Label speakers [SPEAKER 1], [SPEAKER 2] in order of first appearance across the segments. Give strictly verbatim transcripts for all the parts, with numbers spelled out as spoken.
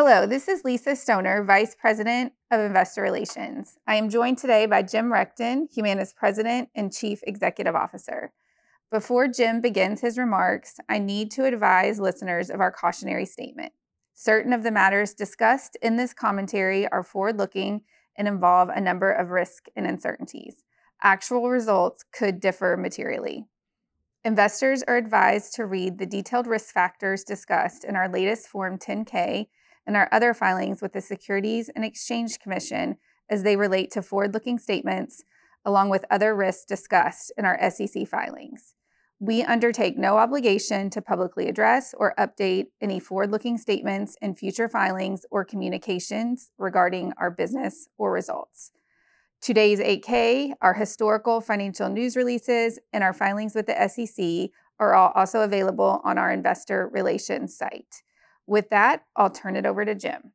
[SPEAKER 1] Hello, this is Lisa Stoner, Vice President of Investor Relations. I am joined today by Jim Rechtin, Humana's President and Chief Executive Officer. Before Jim begins his remarks, I need to advise listeners of our cautionary statement. Certain of the matters discussed in this commentary are forward-looking and involve a number of risks and uncertainties. Actual results could differ materially. Investors are advised to read the detailed risk factors discussed in our latest Form ten K and our other filings with the Securities and Exchange Commission as they relate to forward-looking statements, along with other risks discussed in our S E C filings. We undertake no obligation to publicly address or update any forward-looking statements in future filings or communications regarding our business or results. Today's eight K, our historical financial news releases, and our filings with the S E C are all also available on our investor relations site. With that, I'll turn it over to Jim.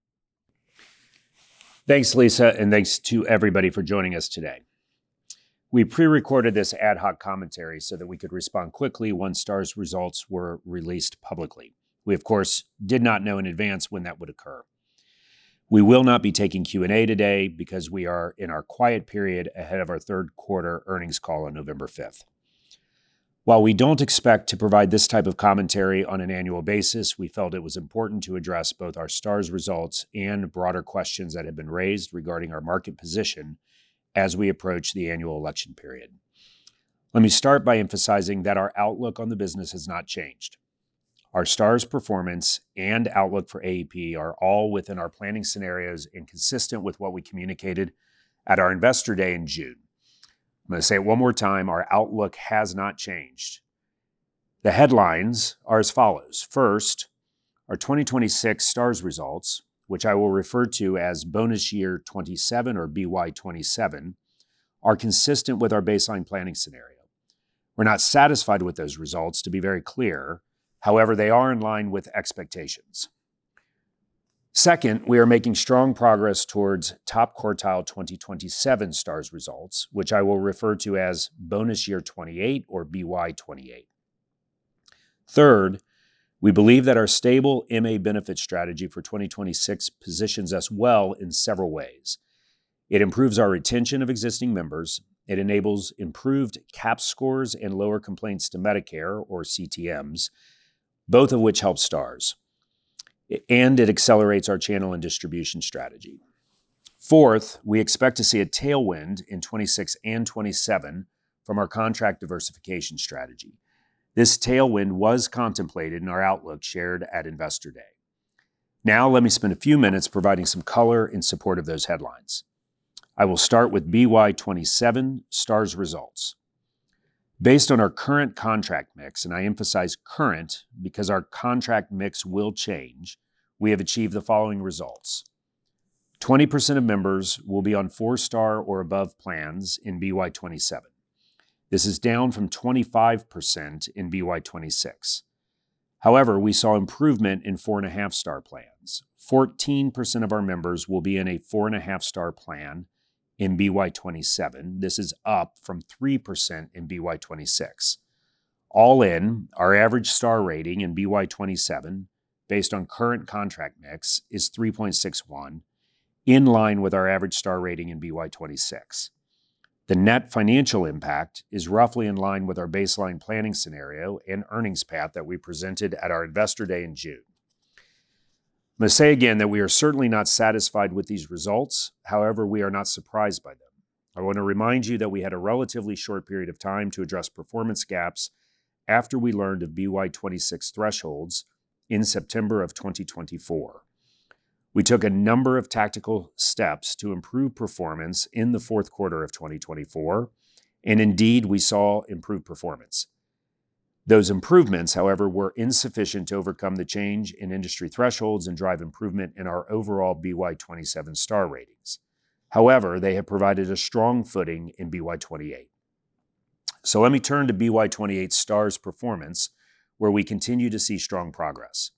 [SPEAKER 2] Thanks, Lisa, and thanks to everybody for joining us today. We pre-recorded this ad hoc commentary so that we could respond quickly once STAR's results were released publicly. We, of course, did not know in advance when that would occur. We will not be taking Q and A today because we are in our quiet period ahead of our third quarter earnings call on November fifth. While we don't expect to provide this type of commentary on an annual basis, we felt it was important to address both our STAR's results and broader questions that have been raised regarding our market position as we approach the annual election period. Let me start by emphasizing that our outlook on the business has not changed. Our STAR's performance and outlook for A E P are all within our planning scenarios and consistent with what we communicated at our Investor Day in June. I'm going to say it one more time, our outlook has not changed. The headlines are as follows. First, our twenty twenty-six STAR's results, which I will refer to as bonus year twenty-seven or B Y twenty-seven, are consistent with our baseline planning scenario. We're not satisfied with those results, to be very clear. However, they are in line with expectations. Second, we are making strong progress towards top quartile twenty twenty-seven STAR's results, which I will refer to as bonus year twenty-eight or B Y twenty-eight. Third, we believe that our stable M A benefit strategy for twenty twenty-six positions us well in several ways. It improves our retention of existing members. It enables improved CAHPS scores and lower complaints to Medicare or C T Ms, both of which help STAR's. And it accelerates our channel and distribution strategy. Fourth, we expect to see a tailwind in twenty-six and twenty-seven from our contract diversification strategy. This tailwind was contemplated in our outlook shared at Investor Day. Now, let me spend a few minutes providing some color in support of those headlines. I will start with B Y twenty-seven STAR's results. Based on our current contract mix, and I emphasize current because our contract mix will change, we have achieved the following results. twenty percent of members will be on four-star or above plans in B Y twenty-seven. This is down from twenty-five percent in B Y twenty-six. However, we saw improvement in four and a half star plans. fourteen percent of our members will be in a four and a half star plan in B Y twenty-seven. This is up from three percent in B Y twenty-six. All in, our average star rating in B Y twenty-seven, based on current contract mix, is three point six one, in line with our average star rating in B Y twenty-six. The net financial impact is roughly in line with our baseline planning scenario and earnings path that we presented at our Investor Day in June. I'm going to say again that we are certainly not satisfied with these results. However, we are not surprised by them. I want to remind you that we had a relatively short period of time to address performance gaps after we learned of B Y twenty-six thresholds in September of twenty twenty-four. We took a number of tactical steps to improve performance in the fourth quarter of twenty twenty-four, and indeed we saw improved performance. Those improvements, however, were insufficient to overcome the change in industry thresholds and drive improvement in our overall B Y twenty-seven star ratings. However, they have provided a strong footing in B Y twenty-eight. So let me turn to B Y twenty-eight STAR's performance, where we continue to see strong progress.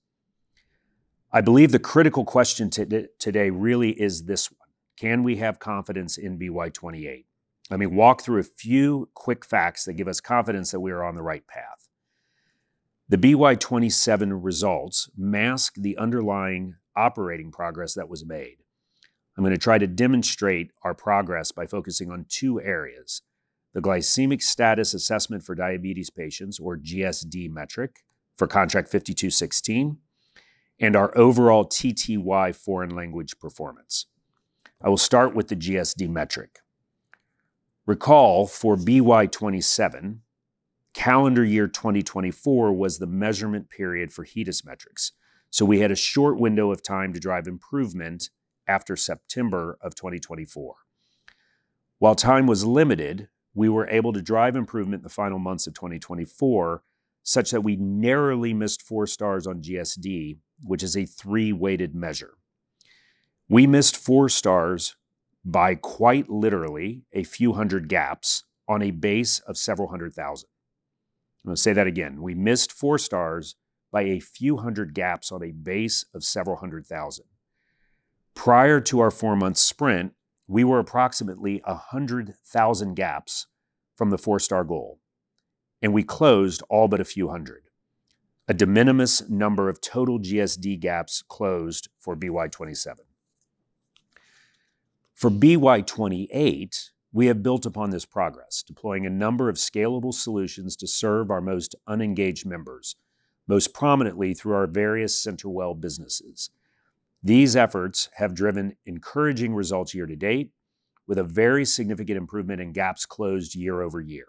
[SPEAKER 2] I believe the critical question to today really is this one. Can we have confidence in B Y twenty-eight? Let me walk through a few quick facts that give us confidence that we are on the right path. The B Y twenty-seven results mask the underlying operating progress that was made. I'm going to try to demonstrate our progress by focusing on two areas: the glycemic status assessment for diabetes patients, or G S D metric, for Contract fifty-two sixteen, and our overall T T Y foreign language performance. I will start with the G S D metric. Recall, for B Y twenty-seven, calendar year twenty twenty-four was the measurement period for HEDIS metrics, so we had a short window of time to drive improvement after September of twenty twenty-four. While time was limited, we were able to drive improvement in the final months of twenty twenty-four, such that we narrowly missed four stars on G S D, which is a three-weighted measure. We missed four stars by quite literally a few hundred gaps on a base of several hundred thousand. I'm going to say that again. We missed four stars by a few hundred gaps on a base of several hundred thousand. Prior to our four-month sprint, we were approximately one hundred thousand gaps from the four-star goal, and we closed all but a few hundred. A de minimis number of total G S D gaps closed for B Y twenty-seven. For B Y twenty-eight, we have built upon this progress, deploying a number of scalable solutions to serve our most unengaged members, most prominently through our various CenterWell businesses. These efforts have driven encouraging results year to date, with a very significant improvement in gaps closed year over year.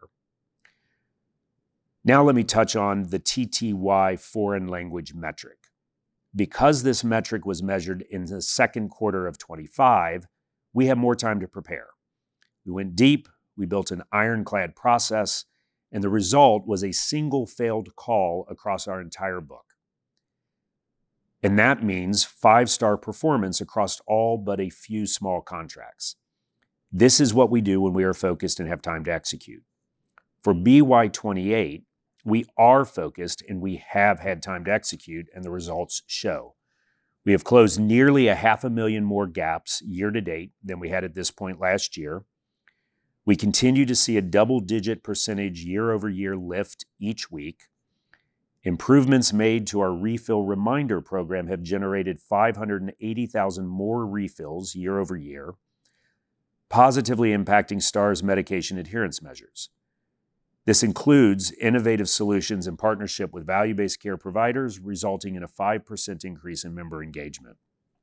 [SPEAKER 2] Now let me touch on the T T Y foreign language metric. Because this metric was measured in the second quarter of twenty-five, we have more time to prepare. We went deep, we built an ironclad process, and the result was a single failed call across our entire book. And that means five-star performance across all but a few small contracts. This is what we do when we are focused and have time to execute. For B Y twenty-eight, we are focused and we have had time to execute, and the results show. We have closed nearly a half a million more gaps year to date than we had at this point last year. We continue to see a double-digit percentage year-over-year lift each week. Improvements made to our refill reminder program have generated five hundred eighty thousand more refills year over year, positively impacting STAR's medication adherence measures. This includes innovative solutions in partnership with value-based care providers, resulting in a five percent increase in member engagement.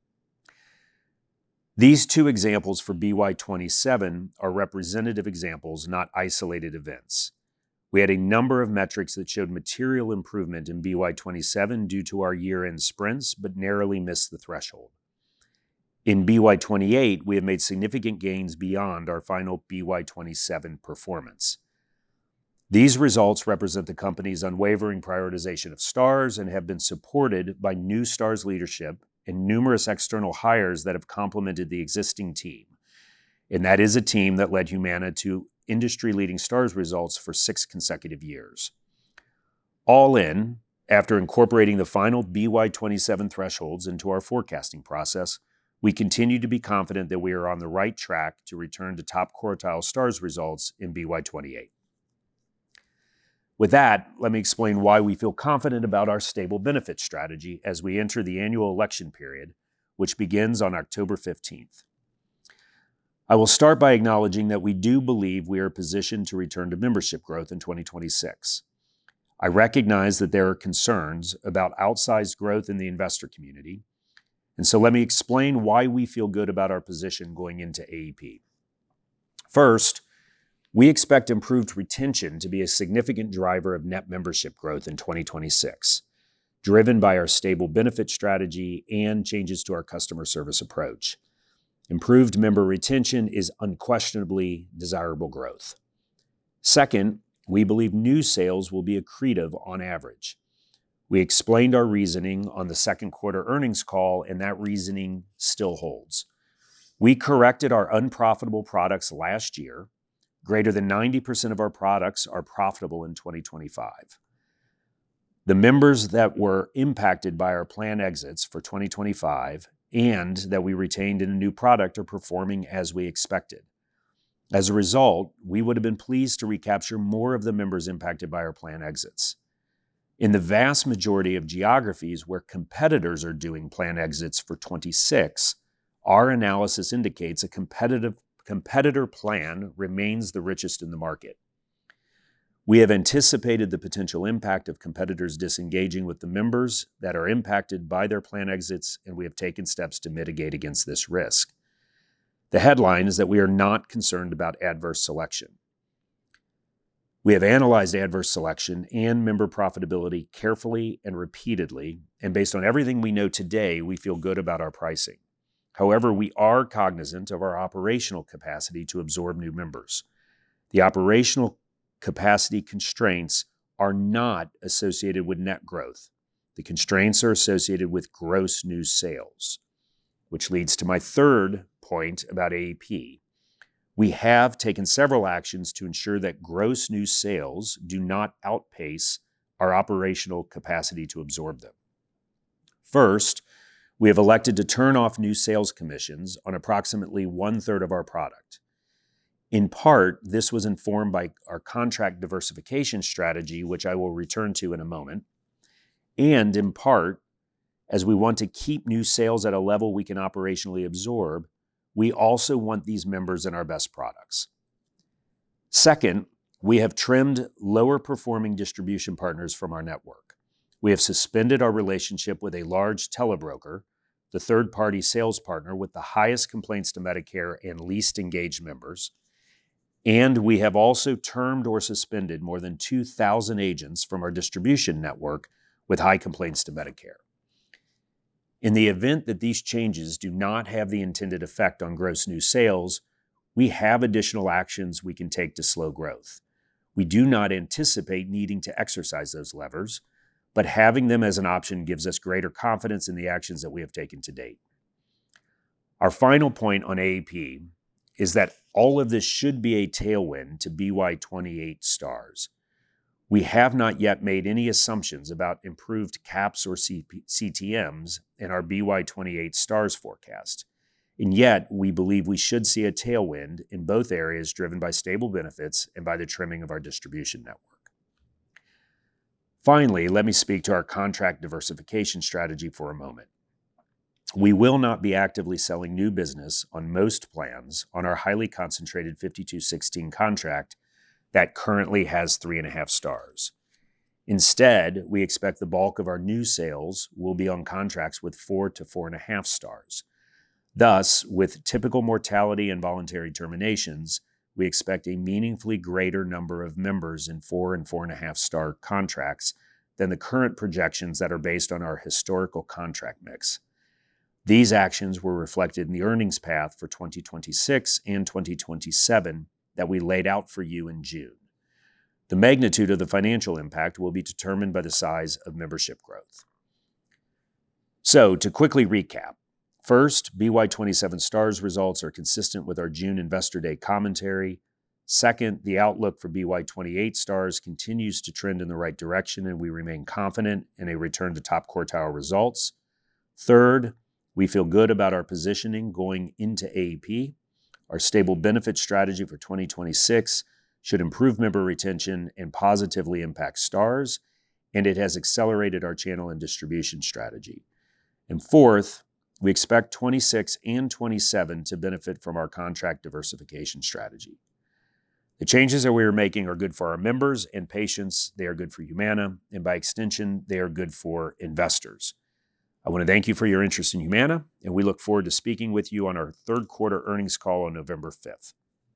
[SPEAKER 2] These two examples for B Y twenty-seven are representative examples, not isolated events. We had a number of metrics that showed material improvement in B Y twenty-seven due to our year-end sprints, but narrowly missed the threshold. In B Y twenty-eight, we have made significant gains beyond our final B Y twenty-seven performance. These results represent the company's unwavering prioritization of STARS and have been supported by new STARS leadership and numerous external hires that have complemented the existing team. And that is a team that led Humana to industry-leading STARS results for six consecutive years. All in, after incorporating the final B Y twenty-seven thresholds into our forecasting process, we continue to be confident that we are on the right track to return to top quartile STARS results in B Y twenty-eight. With that, let me explain why we feel confident about our stable benefit strategy as we enter the annual election period, which begins on October fifteenth. I will start by acknowledging that we do believe we are positioned to return to membership growth in twenty twenty-six. I recognize that there are concerns about outsized growth in the investor community, and so let me explain why we feel good about our position going into A E P. First, we expect improved retention to be a significant driver of net membership growth in twenty twenty-six, driven by our stable benefit strategy and changes to our customer service approach. Improved member retention is unquestionably desirable growth. Second, we believe new sales will be accretive on average. We explained our reasoning on the second quarter earnings call, and that reasoning still holds. We corrected our unprofitable products last year. Greater than ninety percent of our products are profitable in twenty twenty-five. The members that were impacted by our plan exits for twenty twenty-five and that we retained in a new product are performing as we expected. As a result, we would have been pleased to recapture more of the members impacted by our plan exits. In the vast majority of geographies where competitors are doing plan exits for twenty-six, our analysis indicates a competitive competitor plan remains the richest in the market. We have anticipated the potential impact of competitors disengaging with the members that are impacted by their plan exits, and we have taken steps to mitigate against this risk. The headline is that we are not concerned about adverse selection. We have analyzed adverse selection and member profitability carefully and repeatedly, and based on everything we know today, we feel good about our pricing. However, we are cognizant of our operational capacity to absorb new members. The operational capacity constraints are not associated with net growth. The constraints are associated with gross new sales, which leads to my third point about A E P. We have taken several actions to ensure that gross new sales do not outpace our operational capacity to absorb them. First, we have elected to turn off new sales commissions on approximately one-third of our product. In part, this was informed by our contract diversification strategy, which I will return to in a moment, and in part, as we want to keep new sales at a level we can operationally absorb, we also want these members in our best products. Second, we have trimmed lower-performing distribution partners from our network. We have suspended our relationship with a large telebroker, the third-party sales partner with the highest complaints to Medicare and least engaged members, and we have also termed or suspended more than two thousand agents from our distribution network with high complaints to Medicare. In the event that these changes do not have the intended effect on gross new sales, we have additional actions we can take to slow growth. We do not anticipate needing to exercise those levers, but having them as an option gives us greater confidence in the actions that we have taken to date. Our final point on A E P is that all of this should be a tailwind to B Y twenty-eight stars. We have not yet made any assumptions about improved caps or C T Ms in our B Y twenty-eight stars forecast, and yet we believe we should see a tailwind in both areas driven by stable benefits and by the trimming of our distribution network. Finally, let me speak to our contract diversification strategy for a moment. We will not be actively selling new business on most plans on our highly concentrated fifty-two sixteen contract that currently has three and a half stars. Instead, we expect the bulk of our new sales will be on contracts with four to four and a half stars. Thus, with typical mortality and voluntary terminations, we expect a meaningfully greater number of members in four and four and a half star contracts than the current projections that are based on our historical contract mix. These actions were reflected in the earnings path for twenty twenty-six and twenty twenty-seven that we laid out for you in June. The magnitude of the financial impact will be determined by the size of membership growth. So, to quickly recap, first, B Y twenty-seven stars results are consistent with our June Investor Day commentary. Second, the outlook for B Y twenty-eight stars continues to trend in the right direction, and we remain confident in a return to top quartile results. Third, we feel good about our positioning going into A E P. Our stable benefit strategy for twenty twenty-six should improve member retention and positively impact stars, and it has accelerated our channel and distribution strategy. And fourth, we expect twenty-six and twenty-seven to benefit from our contract diversification strategy. The changes that we are making are good for our members and patients, they are good for Humana, and by extension, they are good for investors. I want to thank you for your interest in Humana, and we look forward to speaking with you on our third quarter earnings call on November fifth.